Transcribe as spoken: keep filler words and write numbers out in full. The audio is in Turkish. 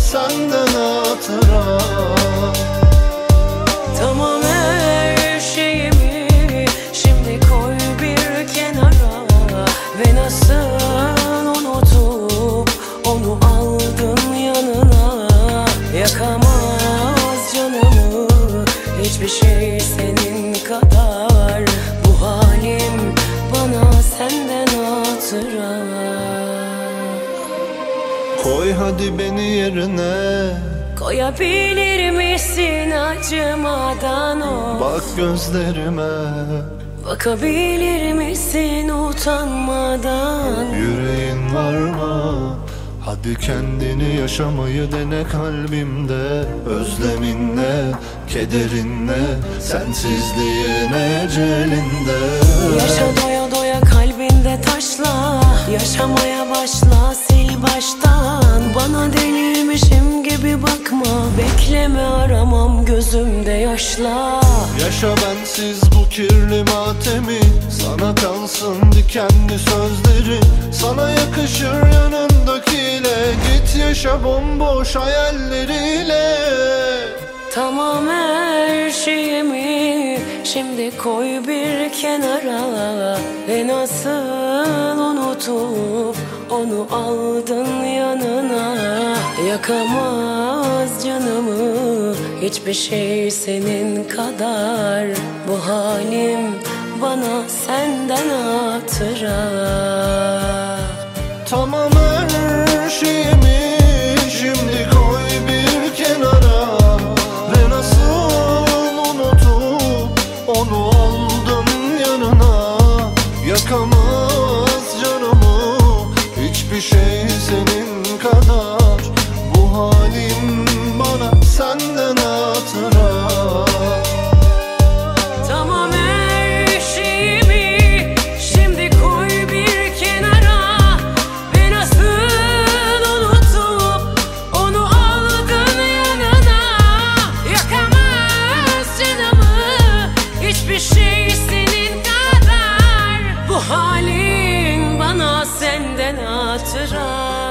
senden hatıra. Tamam her şeyimi şimdi koy bir kenara, ve nasıl unutup onu aldın yanına. Yakamaz canımı hiçbir şey senin kadar, bu halim bana senden hatıra. Koy hadi beni yerine, Koyabilir misin acımadan o? bak gözlerime, Bakabilir misin utanmadan? yüreğin var mı? Hadi kendini yaşamayı dene kalbimde. Özleminle, kederinle, sensizliğin ecelinde. Yaşa doya doya kalbinde taşla, yaşamaya başla sil baştan. Bana delirmişim gibi bakma, bekleme aramam gözümde yaşla. Yaşa bensiz bu kirli matemi, sana kalsın dikenli sözleri. Sana yakışır yanındakiyle, git yaşa bomboş hayalleriyle. Tamam her şeyimi şimdi koy bir kenara, ve nasıl unutup onu aldın yanına. Yakamaz canımı hiçbir şey senin kadar, bu halim bana senden hatıra. Tamam her şeyimi şimdi koy bir kenara, ve nasıl unutup onu aldın yanına. Yakamaz canımı hiçbir şey senin kadar, bu halim bana senden hatıra. Tamam her şeyimi şimdi koy bir kenara, ve nasıl unutup onu aldın yanına. Yakamaz canımı hiçbir şey senin kadar, bu halin bana senden hatıra.